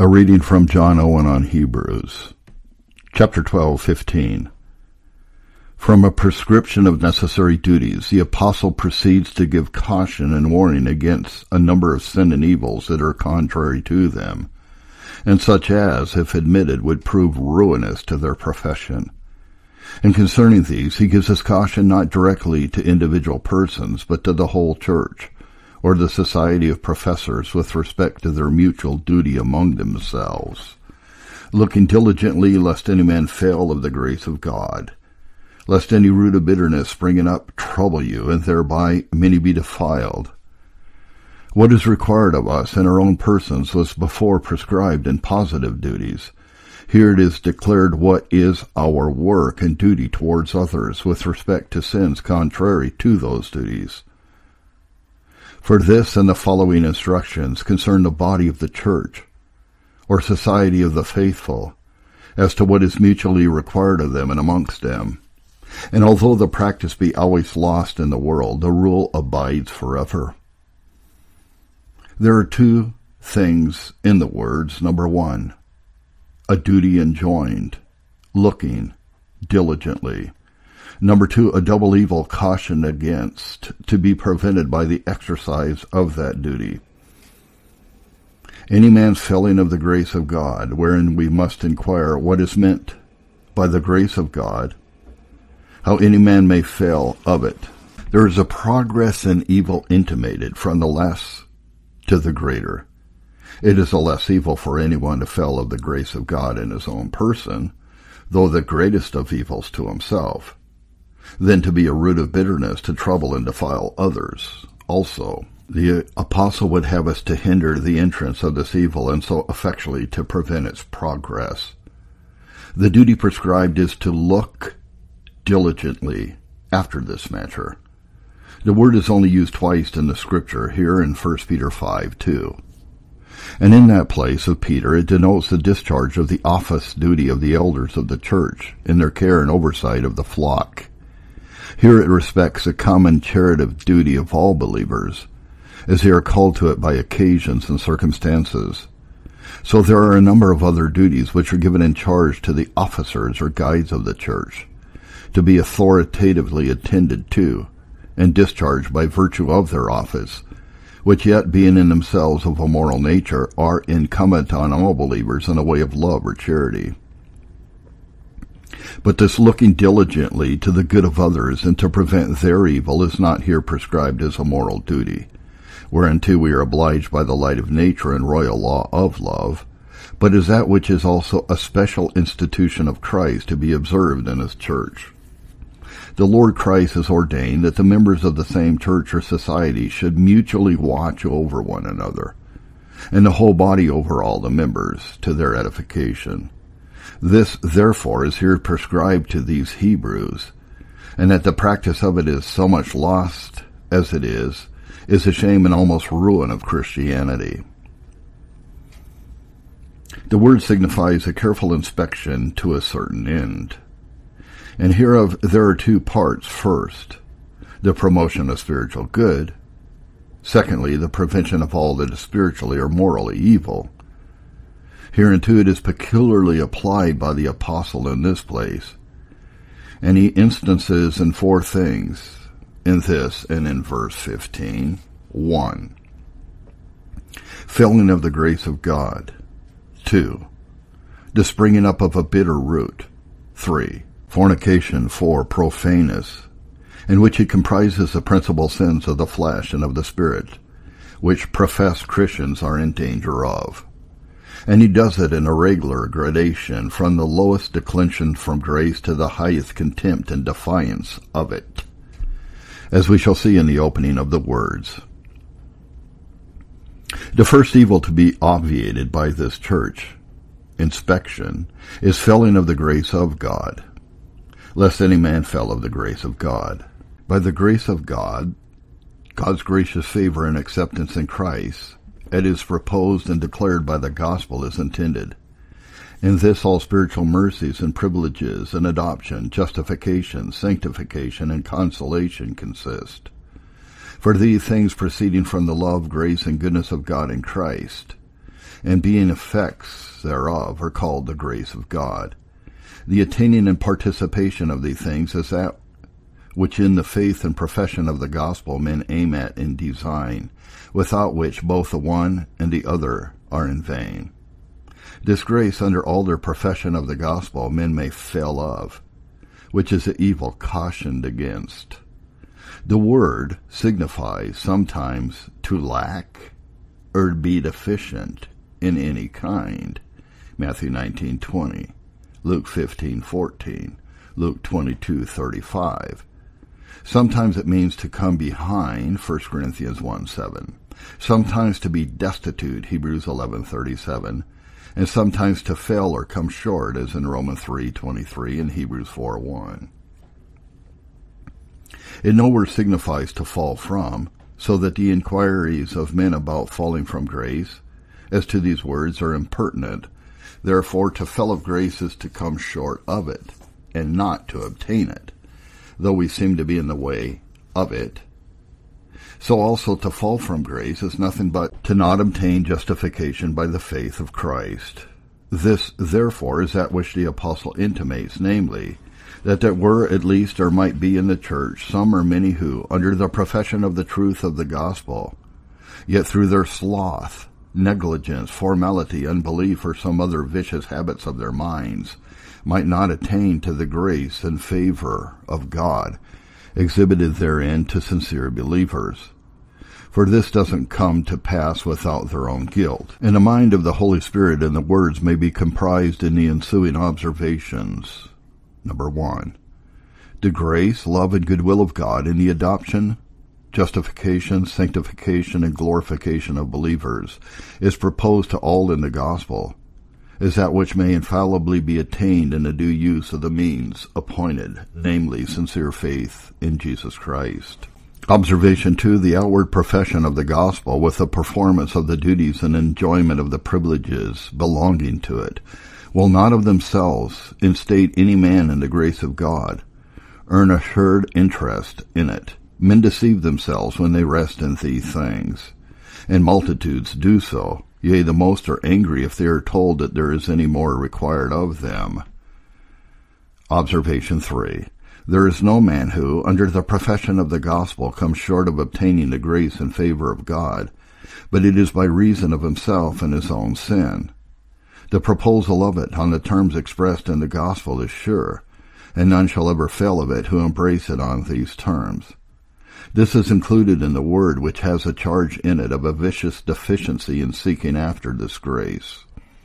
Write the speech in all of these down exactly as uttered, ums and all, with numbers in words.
A reading from John Owen on Hebrews, chapter twelve, fifteen. From a prescription of necessary duties, the apostle proceeds to give caution and warning against a number of sin and evils that are contrary to them, and such as, if admitted, would prove ruinous to their profession. And concerning these, he gives us caution not directly to individual persons, but to the whole church, or the society of professors with respect to their mutual duty among themselves, looking diligently lest any man fail of the grace of God, lest any root of bitterness springing up trouble you, and thereby many be defiled. What is required of us in our own persons was before prescribed in positive duties. Here it is declared what is our work and duty towards others with respect to sins contrary to those duties. For this and the following instructions concern the body of the church, or society of the faithful, as to what is mutually required of them and amongst them. And although the practice be always lost in the world, the rule abides forever. There are two things in the words. Number one, a duty enjoined, looking diligently. Number two, a double evil cautioned against, to be prevented by the exercise of that duty. Any man's failing of the grace of God, wherein we must inquire what is meant by the grace of God, how any man may fail of it. There is a progress in evil intimated from the less to the greater. It is a less evil for anyone to fail of the grace of God in his own person, though the greatest of evils to himself, than to be a root of bitterness to trouble and defile others also. The apostle would have us to hinder the entrance of this evil, and so effectually to prevent its progress. The duty prescribed is to look diligently after this matter. The word is only used twice in the scripture, here in First Peter five two. And in that place of Peter, it denotes the discharge of the office duty of the elders of the church in their care and oversight of the flock. Here it respects a common charitative duty of all believers, as they are called to it by occasions and circumstances. So there are a number of other duties which are given in charge to the officers or guides of the church, to be authoritatively attended to and discharged by virtue of their office, which yet being in themselves of a moral nature are incumbent on all believers in a way of love or charity. But this looking diligently to the good of others and to prevent their evil is not here prescribed as a moral duty, whereunto we are obliged by the light of nature and royal law of love, but is that which is also a special institution of Christ to be observed in his church. The Lord Christ has ordained that the members of the same church or society should mutually watch over one another, and the whole body over all the members, to their edification. This, therefore, is here prescribed to these Hebrews, and that the practice of it is so much lost as it is, is a shame and almost ruin of Christianity. The word signifies a careful inspection to a certain end. And hereof there are two parts. First, the promotion of spiritual good. Secondly, the prevention of all that is spiritually or morally evil. Hereunto it is peculiarly applied by the apostle in this place, and he instances in four things in this and in verse fifteen. One, failing of the grace of God. Two, the springing up of a bitter root. Three, fornication. Four, profaneness, in which he comprises the principal sins of the flesh and of the spirit, which professed Christians are in danger of. And he does it in a regular gradation, from the lowest declension from grace to the highest contempt and defiance of it, as we shall see in the opening of the words. The first evil to be obviated by this church inspection is failing of the grace of God, lest any man fail of the grace of God. By the grace of God, God's gracious favor and acceptance in Christ, it is proposed and declared by the gospel is intended. In this all spiritual mercies and privileges and adoption, justification, sanctification, and consolation consist. For these things proceeding from the love, grace, and goodness of God in Christ, and being effects thereof are called the grace of God. The attaining and participation of these things is that which in the faith and profession of the gospel men aim at in design, without which both the one and the other are in vain. This grace under all their profession of the gospel men may fail of, which is the evil cautioned against. The word signifies sometimes to lack or be deficient in any kind. Matthew nineteen twenty, Luke fifteen fourteen, Luke twenty-two thirty-five. Sometimes it means to come behind, First Corinthians one seven. Sometimes to be destitute, Hebrews eleven thirty-seven. And sometimes to fail or come short, as in Romans three twenty-three and Hebrews four one. It nowhere signifies to fall from, so that the inquiries of men about falling from grace, as to these words, are impertinent. Therefore, to fail of grace is to come short of it, and not to obtain it, though we seem to be in the way of it. So also to fall from grace is nothing but to not obtain justification by the faith of Christ. This, therefore, is that which the apostle intimates, namely, that there were at least or might be in the church some or many who, under the profession of the truth of the gospel, yet through their sloth, negligence, formality, unbelief, or some other vicious habits of their minds, might not attain to the grace and favor of God exhibited therein to sincere believers. For this doesn't come to pass without their own guilt. And the mind of the Holy Spirit and the words may be comprised in the ensuing observations. Number one, the grace, love, and goodwill of God in the adoption, justification, sanctification, and glorification of believers is proposed to all in the gospel, is that which may infallibly be attained in the due use of the means appointed, namely sincere faith in Jesus Christ. Observation two, the outward profession of the gospel with the performance of the duties and enjoyment of the privileges belonging to it will not of themselves instate any man in the grace of God, earn assured interest in it. Men deceive themselves when they rest in these things, and multitudes do so. Yea, the most are angry if they are told that there is any more required of them. Observation three. There is no man who, under the profession of the gospel, comes short of obtaining the grace and favor of God, but it is by reason of himself and his own sin. The proposal of it on the terms expressed in the gospel is sure, and none shall ever fail of it who embrace it on these terms. This is included in the word which has a charge in it of a vicious deficiency in seeking after this grace.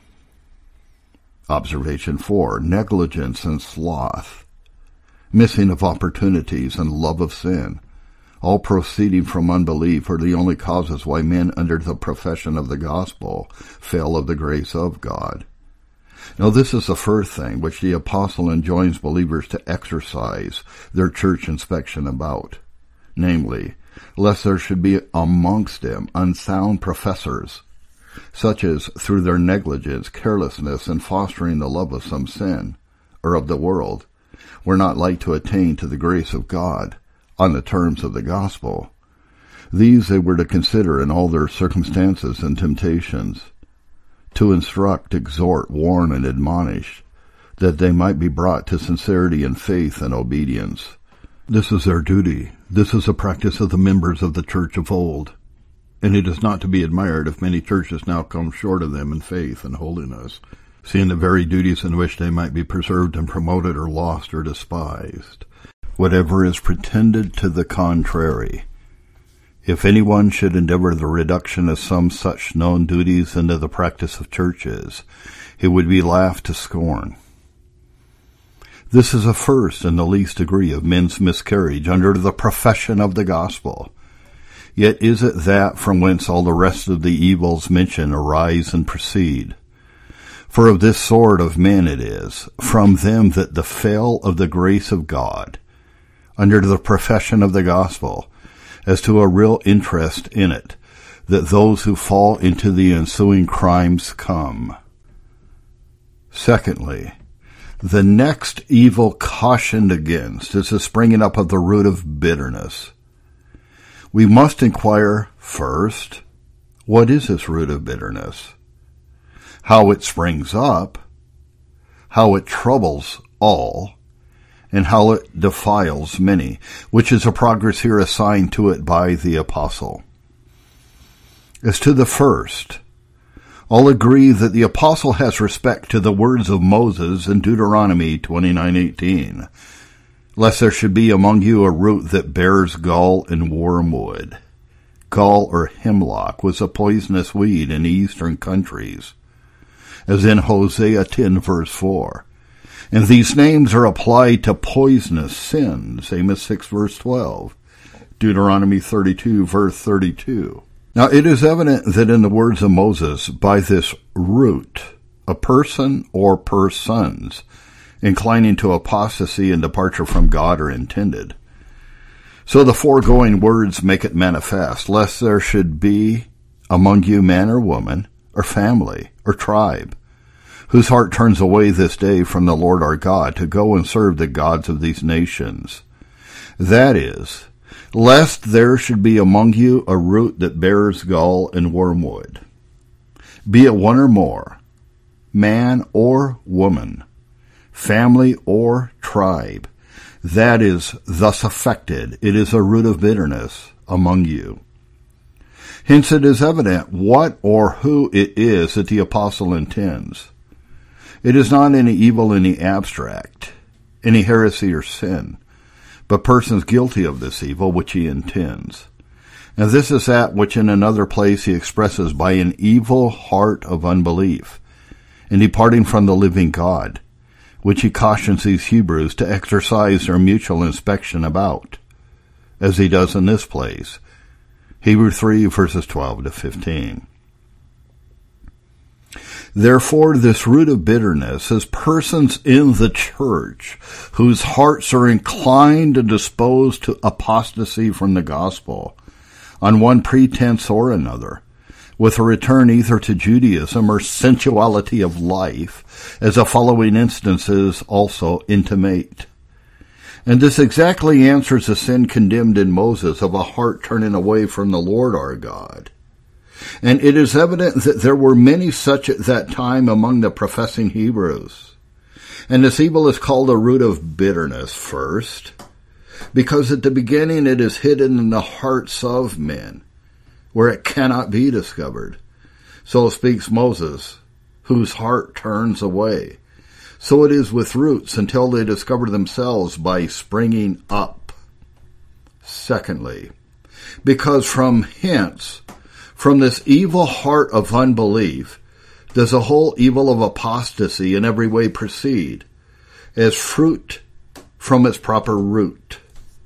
Observation four, negligence and sloth, missing of opportunities and love of sin, all proceeding from unbelief, are the only causes why men under the profession of the gospel fail of the grace of God. Now this is the first thing which the apostle enjoins believers to exercise their church inspection about, namely, lest there should be amongst them unsound professors, such as through their negligence, carelessness, and fostering the love of some sin, or of the world, were not like to attain to the grace of God on the terms of the gospel. These they were to consider in all their circumstances and temptations, to instruct, exhort, warn, and admonish, that they might be brought to sincerity and faith and obedience. This is their duty. This is a practice of the members of the church of old, and it is not to be admired if many churches now come short of them in faith and holiness, seeing the very duties in which they might be preserved and promoted are lost or despised. Whatever is pretended to the contrary, if anyone should endeavor the reduction of some such known duties into the practice of churches, he would be laughed to scorn. This is a first and the least degree of men's miscarriage under the profession of the gospel. Yet is it that from whence all the rest of the evils mentioned arise and proceed. For of this sort of men it is, from them that the fail of the grace of God, under the profession of the gospel, as to a real interest in it, that those who fall into the ensuing crimes come. Secondly, the next evil cautioned against is the springing up of the root of bitterness. We must inquire first, what is this root of bitterness? how it springs up, how it troubles all, and how it defiles many, which is a progress here assigned to it by the apostle. As to the first, all agree that the apostle has respect to the words of Moses in Deuteronomy twenty-nine eighteen, lest there should be among you a root that bears gall and wormwood. Gall or hemlock was a poisonous weed in the eastern countries, as in Hosea ten verse four. And these names are applied to poisonous sins, Amos six verse twelve, Deuteronomy thirty-two verse thirty-two. Now it is evident that in the words of Moses, by this root, a person or persons inclining to apostasy and departure from God are intended. So the foregoing words make it manifest, lest there should be among you man or woman, or family, or tribe, whose heart turns away this day from the Lord our God to go and serve the gods of these nations. That is, lest there should be among you a root that bears gall and wormwood. Be it one or more, man or woman, family or tribe, that is thus affected. It is a root of bitterness among you. Hence it is evident what or who it is that the apostle intends. It is not any evil in the abstract, any heresy or sin, but persons guilty of this evil which he intends. And this is that which in another place he expresses by an evil heart of unbelief, in departing from the living God, which he cautions these Hebrews to exercise their mutual inspection about, as he does in this place, Hebrews three verses twelve to fifteen. Therefore, this root of bitterness is persons in the church whose hearts are inclined and disposed to apostasy from the gospel, on one pretense or another, with a return either to Judaism or sensuality of life, as the following instances also intimate. And this exactly answers the sin condemned in Moses of a heart turning away from the Lord our God. And it is evident that there were many such at that time among the professing Hebrews. And this evil is called a root of bitterness first, because at the beginning it is hidden in the hearts of men, where it cannot be discovered. So speaks Moses, whose heart turns away. So it is with roots until they discover themselves by springing up. Secondly, because from hence, from this evil heart of unbelief, does the whole evil of apostasy in every way proceed, as fruit from its proper root.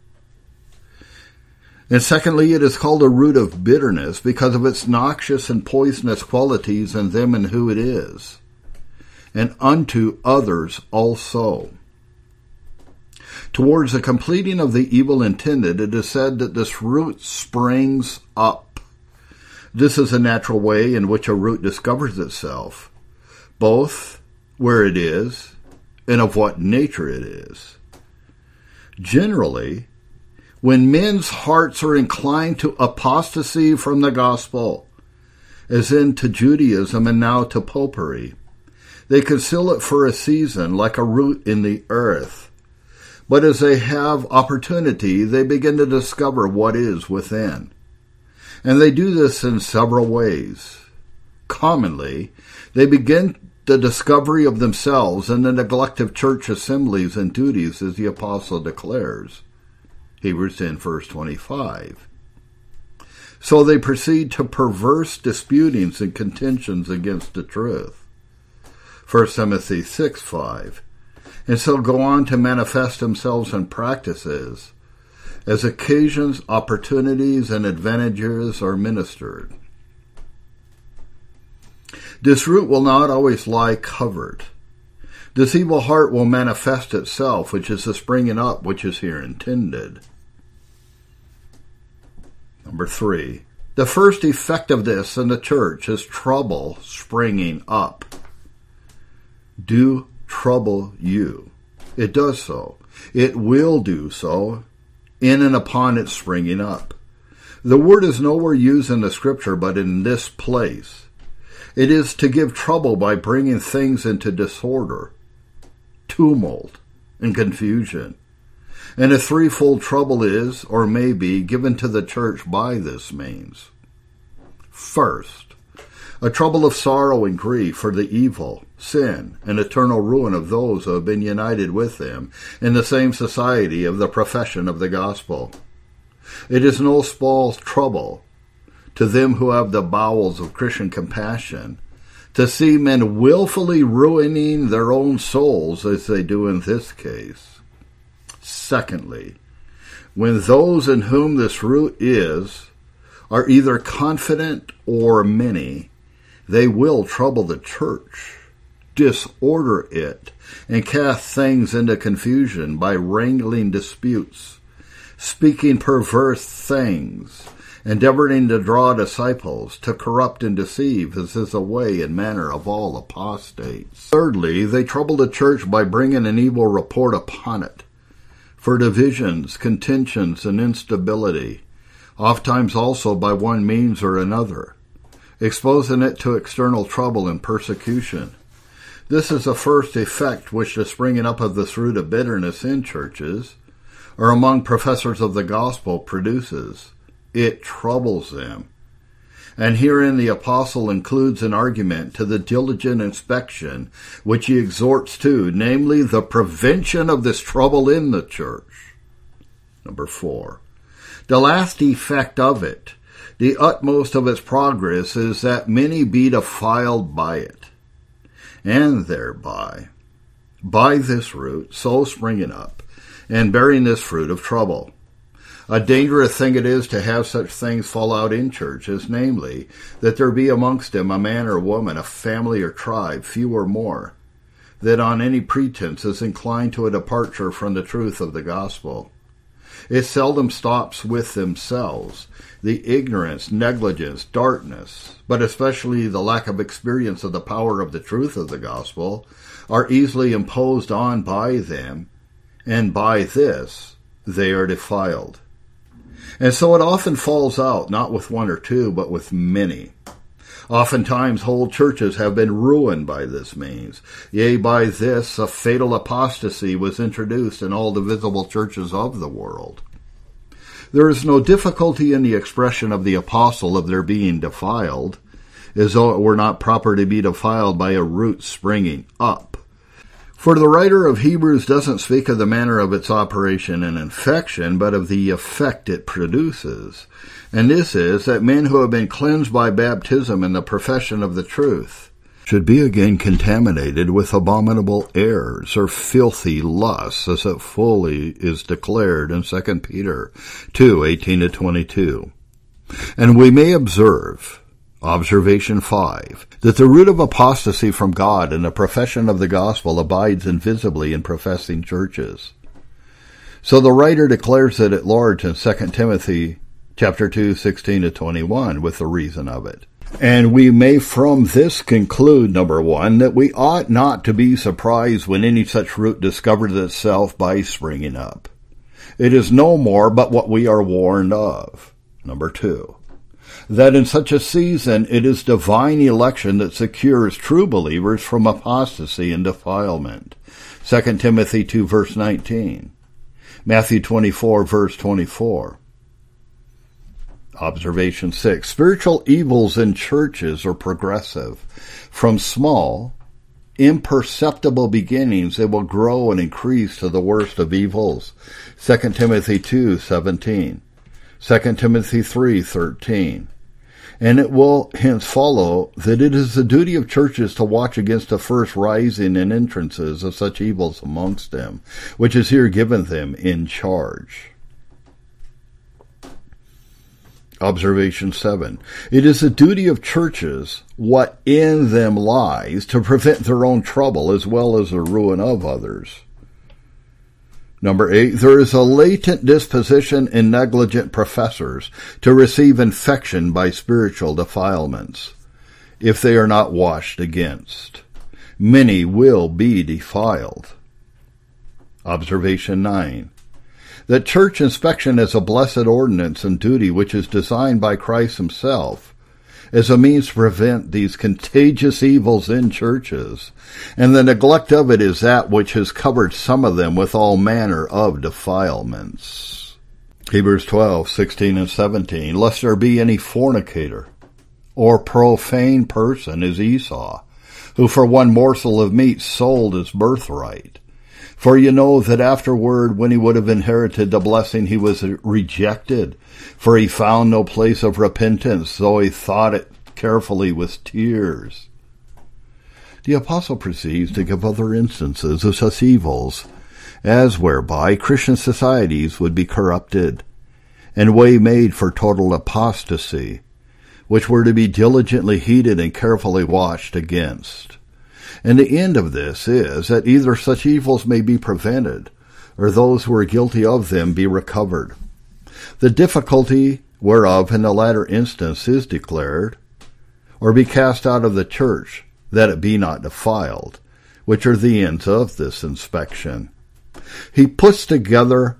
And secondly, it is called a root of bitterness because of its noxious and poisonous qualities in them and who it is, and unto others also. Towards the completing of the evil intended, it is said that this root springs up. This is a natural way in which a root discovers itself, both where it is and of what nature it is. Generally, when men's hearts are inclined to apostasy from the gospel, as in to Judaism and now to popery, they conceal it for a season like a root in the earth. But as they have opportunity, they begin to discover what is within. And they do this in several ways. Commonly, they begin the discovery of themselves in the neglect of church assemblies and duties, as the apostle declares. Hebrews ten, verse twenty-five. So they proceed to perverse disputings and contentions against the truth. First Timothy six, five. And so go on to manifest themselves in practices, as occasions, opportunities, and advantages are ministered. This root will not always lie covered. This evil heart will manifest itself, which is the springing up which is here intended. Number three, the first effect of this in the church is trouble springing up. Do trouble you. It does so. It will do so in and upon its springing up. The word is nowhere used in the scripture but in this place. It is to give trouble by bringing things into disorder, tumult, and confusion. And a threefold trouble is, or may be, given to the church by this means. First, a trouble of sorrow and grief for the evil, sin, and eternal ruin of those who have been united with them in the same society of the profession of the gospel. It is no small trouble to them who have the bowels of Christian compassion to see men willfully ruining their own souls as they do in this case. Secondly, when those in whom this root is are either confident or many, they will trouble the church, disorder it, and cast things into confusion by wrangling disputes, speaking perverse things, endeavoring to draw disciples, to corrupt and deceive, as is the way and manner of all apostates. Thirdly, they trouble the church by bringing an evil report upon it, for divisions, contentions, and instability, ofttimes also by one means or another, exposing it to external trouble and persecution. This is the first effect which the springing up of this root of bitterness in churches, or among professors of the gospel, produces. It troubles them. And herein the apostle includes an argument to the diligent inspection which he exhorts to, namely the prevention of this trouble in the church. Number four, the last effect of it, the utmost of its progress, is that many be defiled by it, and thereby, by this root, so springing up, and bearing this fruit of trouble. A dangerous thing it is to have such things fall out in churches, namely, that there be amongst them a man or woman, a family or tribe, few or more, that on any pretense is inclined to a departure from the truth of the gospel. It seldom stops with themselves. The ignorance, negligence, darkness, but especially the lack of experience of the power of the truth of the gospel, are easily imposed on by them, and by this they are defiled. And so it often falls out, not with one or two, but with many. Oftentimes whole churches have been ruined by this means. Yea, by this a fatal apostasy was introduced in all the visible churches of the world. There is no difficulty in the expression of the apostle of their being defiled, as though it were not proper to be defiled by a root springing up. For the writer of Hebrews doesn't speak of the manner of its operation and infection, but of the effect it produces. And this is that men who have been cleansed by baptism in the profession of the truth should be again contaminated with abominable errors or filthy lusts, as it fully is declared in Second Peter two, eighteen to twenty-two. And we may observe, observation five, that the root of apostasy from God and the profession of the gospel abides invisibly in professing churches. So the writer declares it at large in Second Timothy chapter two, sixteen to twenty-one, with the reason of it. And we may from this conclude, number one, that we ought not to be surprised when any such root discovers itself by springing up. It is no more but what we are warned of. Number two, that in such a season it is divine election that secures true believers from apostasy and defilement. Second Timothy two, verse nineteen. Matthew twenty-four, verse twenty-four. Observation six. Spiritual evils in churches are progressive. From small, imperceptible beginnings, they will grow and increase to the worst of evils. Second Timothy two, seventeen. Second Timothy three, thirteen. And it will hence follow that it is the duty of churches to watch against the first rising and entrances of such evils amongst them, which is here given them in charge. Observation seven. It is the duty of churches, what in them lies, to prevent their own trouble as well as the ruin of others. Number eight, there is a latent disposition in negligent professors to receive infection by spiritual defilements, if they are not washed against. Many will be defiled. Observation nine. That church inspection is a blessed ordinance and duty which is designed by Christ himself, as a means to prevent these contagious evils in churches, and the neglect of it is that which has covered some of them with all manner of defilements. Hebrews twelve, sixteen and seventeen, lest there be any fornicator or profane person as Esau, who for one morsel of meat sold his birthright. For you know that afterward, when he would have inherited the blessing, he was rejected, for he found no place of repentance, though he thought it carefully with tears. The apostle proceeds to give other instances of such evils, as whereby Christian societies would be corrupted, and way made for total apostasy, which were to be diligently heeded and carefully watched against. And the end of this is that either such evils may be prevented, or those who are guilty of them be recovered. The difficulty whereof in the latter instance is declared, or be cast out of the church, that it be not defiled, which are the ends of this inspection. He puts together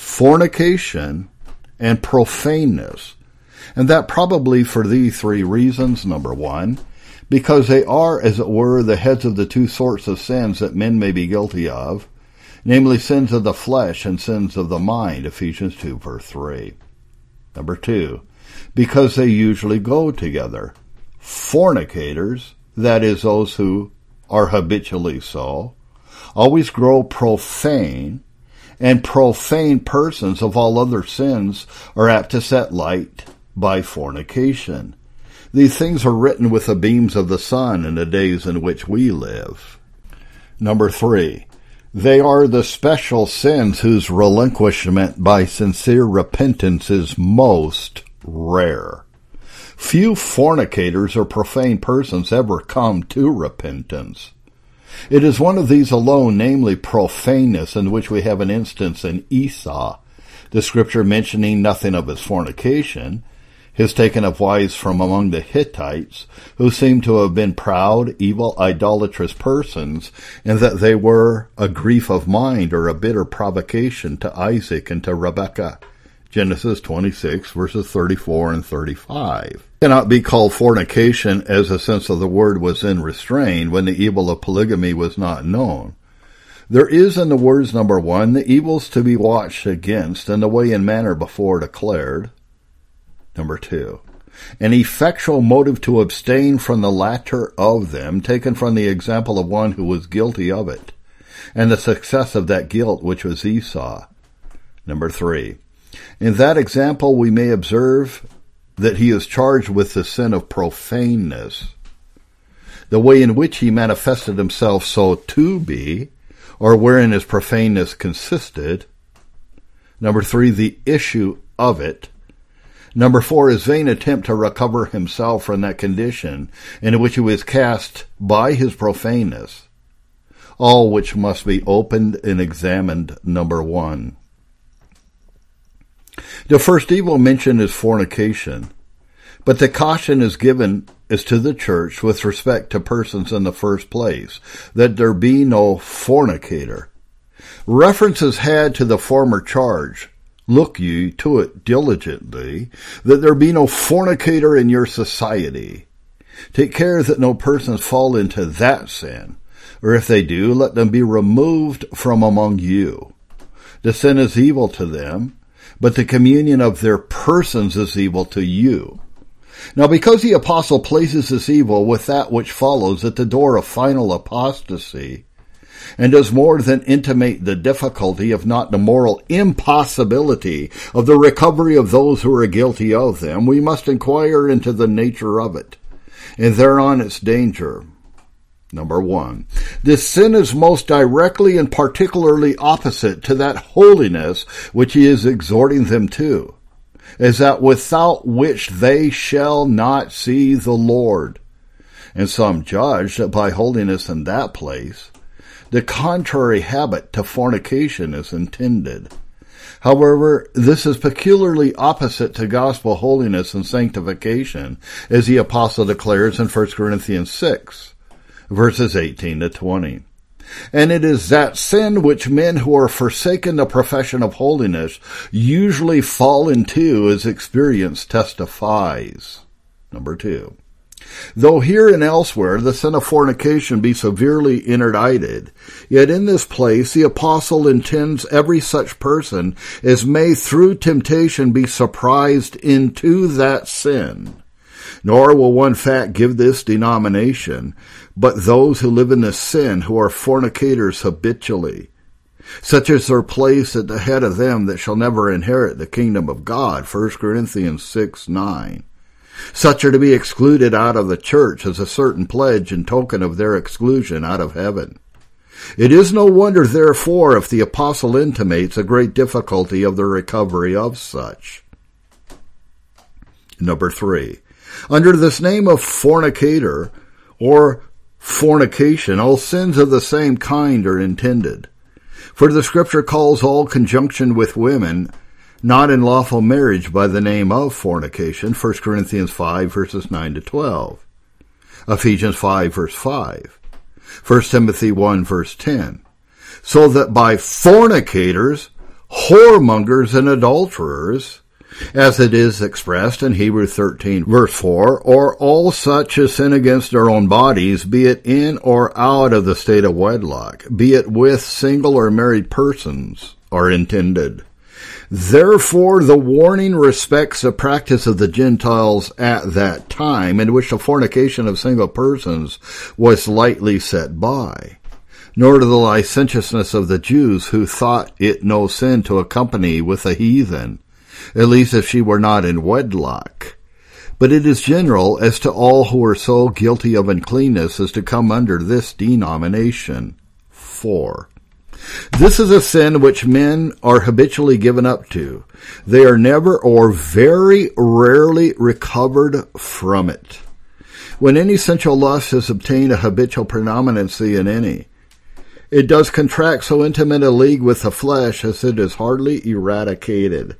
fornication and profaneness, and that probably for these three reasons. Number one, because they are, as it were, the heads of the two sorts of sins that men may be guilty of, namely sins of the flesh and sins of the mind, Ephesians two, verse three. Number two, because they usually go together. Fornicators, that is, those who are habitually so, always grow profane, and profane persons of all other sins are apt to set light by fornication. These things are written with the beams of the sun in the days in which we live. Number three, they are the special sins whose relinquishment by sincere repentance is most rare. Few fornicators or profane persons ever come to repentance. It is one of these alone, namely profaneness, in which we have an instance in Esau, the scripture mentioning nothing of his fornication, his taking of wives from among the Hittites, who seem to have been proud, evil, idolatrous persons, and that they were a grief of mind or a bitter provocation to Isaac and to Rebekah. Genesis twenty-six, verses thirty-four and thirty-five. It cannot be called fornication as the sense of the word was in restraint when the evil of polygamy was not known. There is in the words, number one, the evils to be watched against in the way and manner before declared. Number two, an effectual motive to abstain from the latter of them, taken from the example of one who was guilty of it, and the success of that guilt which was Esau. Number three, in that example we may observe that he is charged with the sin of profaneness, the way in which he manifested himself so to be, or wherein his profaneness consisted. Number three, the issue of it. Number four, his vain attempt to recover himself from that condition in which he was cast by his profaneness, all which must be opened and examined. Number one. The first evil mentioned is fornication, but the caution is given is to the church with respect to persons in the first place, that there be no fornicator. Reference is had to the former charge. Look ye to it diligently, that there be no fornicator in your society. Take care that no persons fall into that sin, or if they do, let them be removed from among you. The sin is evil to them, but the communion of their persons is evil to you. Now, because the apostle places this evil with that which follows at the door of final apostasy, and does more than intimate the difficulty, if not the moral impossibility, of the recovery of those who are guilty of them, we must inquire into the nature of it, and thereon its danger. Number one, this sin is most directly and particularly opposite to that holiness which he is exhorting them to, as that without which they shall not see the Lord. And some judge that by holiness in that place, the contrary habit to fornication is intended. However, this is peculiarly opposite to gospel holiness and sanctification, as the apostle declares in First Corinthians six, verses eighteen to twenty. And it is that sin which men who are forsaken the profession of holiness usually fall into, as experience testifies. Number two. Though here and elsewhere the sin of fornication be severely interdicted, yet in this place the apostle intends every such person as may through temptation be surprised into that sin. Nor will one fact give this denomination, but those who live in this sin, who are fornicators habitually. Such is their place at the head of them that shall never inherit the kingdom of God, First Corinthians six nine. Such are to be excluded out of the church as a certain pledge and token of their exclusion out of heaven. It is no wonder, therefore, if the apostle intimates a great difficulty of the recovery of such. Number three, under this name of fornicator or fornication, all sins of the same kind are intended. For the Scripture calls all conjunction with women not in lawful marriage by the name of fornication, First Corinthians five, verses nine to twelve, Ephesians five, verse five, First Timothy one, verse ten, so that by fornicators, whoremongers, and adulterers, as it is expressed in Hebrews thirteen, verse four, or all such as sin against their own bodies, be it in or out of the state of wedlock, be it with single or married persons, are intended. Therefore, the warning respects the practice of the Gentiles at that time, in which the fornication of single persons was lightly set by, nor to the licentiousness of the Jews, who thought it no sin to accompany with a heathen, at least if she were not in wedlock. But it is general as to all who are so guilty of uncleanness as to come under this denomination. Four. This is a sin which men are habitually given up to. They are never or very rarely recovered from it. When any sensual lust has obtained a habitual predominancy in any, it does contract so intimate a league with the flesh as it is hardly eradicated.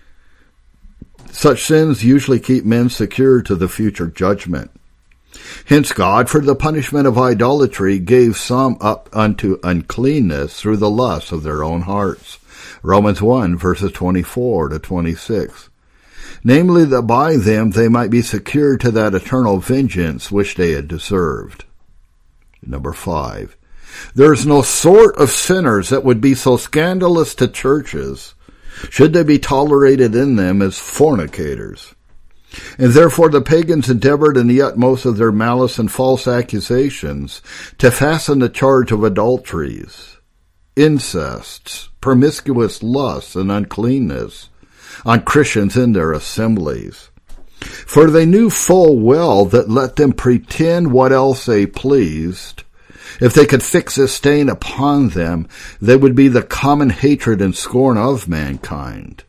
Such sins usually keep men secure to the future judgment. Hence God, for the punishment of idolatry, gave some up unto uncleanness through the lust of their own hearts. Romans one, verses twenty-four to twenty-six. Namely, that by them they might be secured to that eternal vengeance which they had deserved. Number five. There is no sort of sinners that would be so scandalous to churches, should they be tolerated in them, as fornicators. And therefore the pagans endeavored in the utmost of their malice and false accusations to fasten the charge of adulteries, incests, promiscuous lusts, and uncleanness on Christians in their assemblies. For they knew full well that let them pretend what else they pleased, if they could fix this stain upon them, they would be the common hatred and scorn of mankind.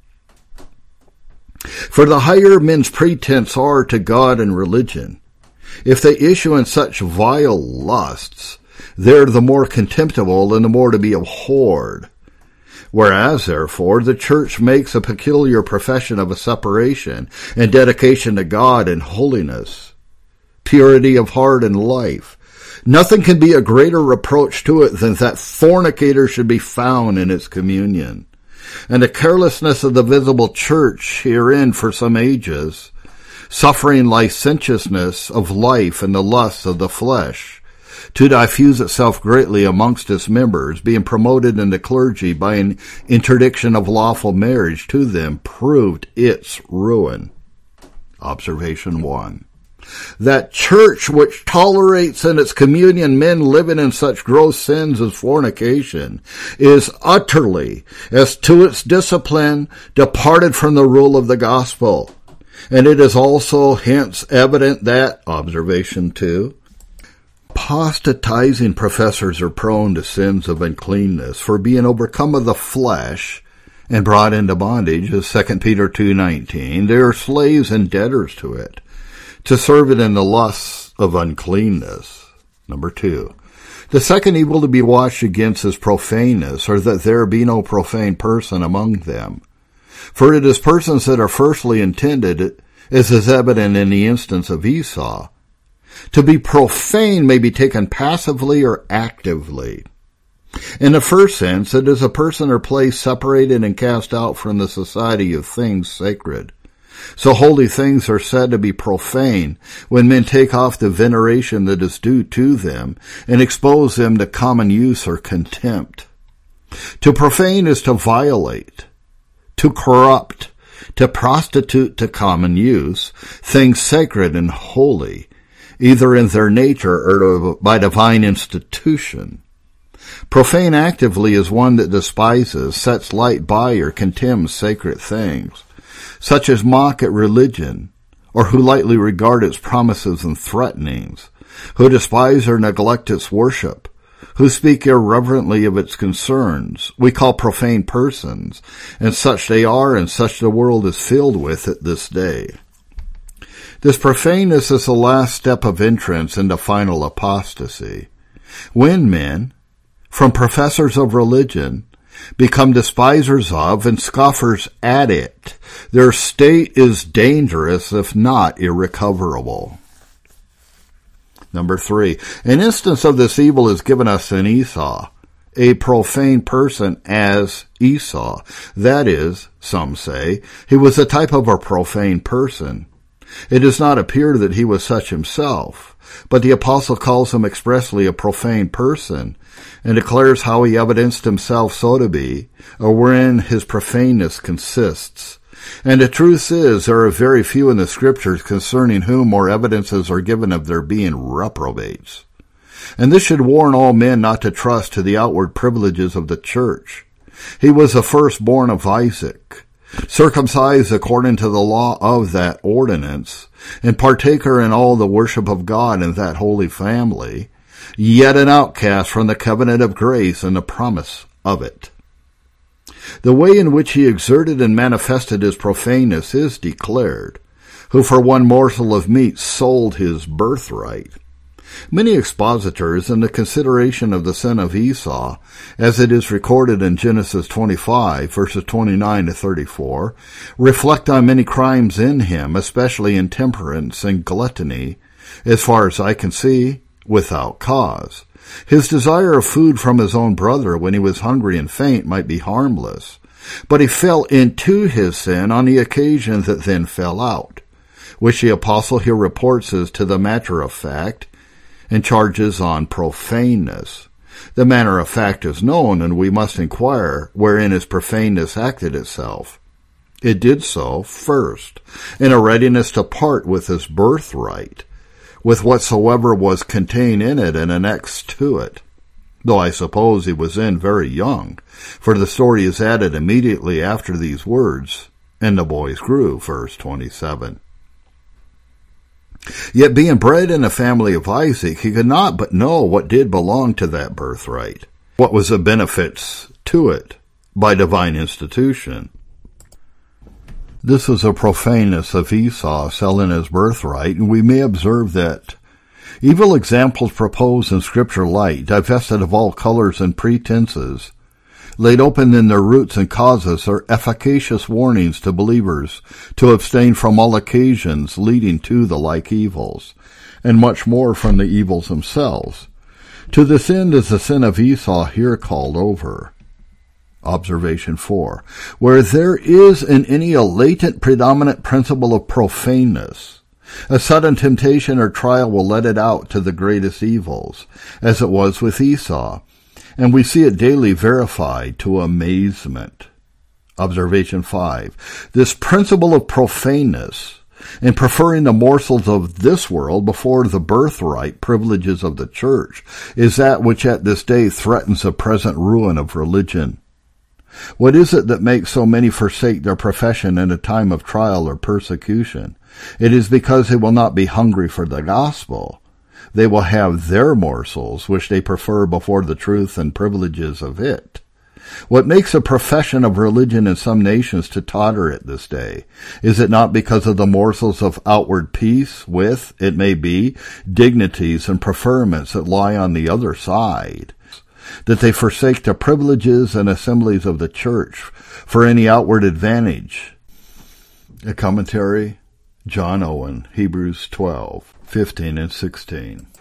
For the higher men's pretense are to God and religion, if they issue in such vile lusts, they're the more contemptible and the more to be abhorred. Whereas, therefore, the church makes a peculiar profession of a separation and dedication to God and holiness, purity of heart and life, nothing can be a greater reproach to it than that fornicator should be found in its communion. And the carelessness of the visible church herein for some ages, suffering licentiousness of life and the lusts of the flesh, to diffuse itself greatly amongst its members, being promoted in the clergy by an interdiction of lawful marriage to them, proved its ruin. Observation one. That church which tolerates in its communion men living in such gross sins as fornication is utterly, as to its discipline, departed from the rule of the gospel. And it is also hence evident that, observation two, apostatizing professors are prone to sins of uncleanness, for being overcome of the flesh and brought into bondage, as Second Peter two nineteen, they are slaves and debtors to it, to serve it in the lusts of uncleanness. Number two, the second evil to be watched against is profaneness, or that there be no profane person among them. For it is persons that are firstly intended, as is evident in the instance of Esau. To be profane may be taken passively or actively. In the first sense, it is a person or place separated and cast out from the society of things sacred. So holy things are said to be profane when men take off the veneration that is due to them and expose them to common use or contempt. To profane is to violate, to corrupt, to prostitute to common use, things sacred and holy, either in their nature or by divine institution. Profane actively is one that despises, sets light by, or contemns sacred things, such as mock at religion, or who lightly regard its promises and threatenings, who despise or neglect its worship, who speak irreverently of its concerns, we call profane persons, and such they are, and such the world is filled with at this day. This profaneness is the last step of entrance into final apostasy. When men, from professors of religion, become despisers of and scoffers at it, their state is dangerous, if not irrecoverable. Number three, an instance of this evil is given us in Esau, a profane person as Esau. That is, some say, he was a type of a profane person. It does not appear that he was such himself, but the apostle calls him expressly a profane person, and declares how he evidenced himself so to be, or wherein his profaneness consists. And the truth is, there are very few in the Scriptures concerning whom more evidences are given of their being reprobates. And this should warn all men not to trust to the outward privileges of the church. He was the firstborn of Isaac, circumcised according to the law of that ordinance, and partaker in all the worship of God in that holy family, yet an outcast from the covenant of grace and the promise of it. The way in which he exerted and manifested his profaneness is declared, who for one morsel of meat sold his birthright. Many expositors, in the consideration of the sin of Esau, as it is recorded in Genesis twenty-five, verses twenty-nine to thirty-four, reflect on many crimes in him, especially intemperance and gluttony, as far as I can see, without cause. His desire of food from his own brother when he was hungry and faint might be harmless, but he fell into his sin on the occasion that then fell out, which the apostle here reports as to the matter of fact, and charges on profaneness. The manner of fact is known, and we must inquire wherein his profaneness acted itself. It did so, first, in a readiness to part with his birthright, with whatsoever was contained in it and annexed to it, though I suppose he was then very young, for the story is added immediately after these words, and the boys grew, verse twenty-seven. Yet being bred in the family of Isaac, he could not but know what did belong to that birthright, what was the benefits to it by divine institution. This is a profaneness of Esau selling his birthright, and we may observe that evil examples proposed in Scripture light, divested of all colors and pretenses, laid open in their roots and causes, are efficacious warnings to believers to abstain from all occasions leading to the like evils, and much more from the evils themselves. To this end is the sin of Esau here called over. Observation four. Where there is in any a latent predominant principle of profaneness, a sudden temptation or trial will let it out to the greatest evils, as it was with Esau, and we see it daily verified to amazement. Observation five. This principle of profaneness, in preferring the morsels of this world before the birthright privileges of the church, is that which at this day threatens the present ruin of religion. What is it that makes so many forsake their profession in a time of trial or persecution? It is because they will not be hungry for the gospel. They will have their morsels, which they prefer before the truth and privileges of it. What makes a profession of religion in some nations to totter at this day? Is it not because of the morsels of outward peace with, it may be, dignities and preferments that lie on the other side, that they forsake the privileges and assemblies of the church for any outward advantage? A commentary, John Owen, Hebrews twelve, fifteen and sixteen.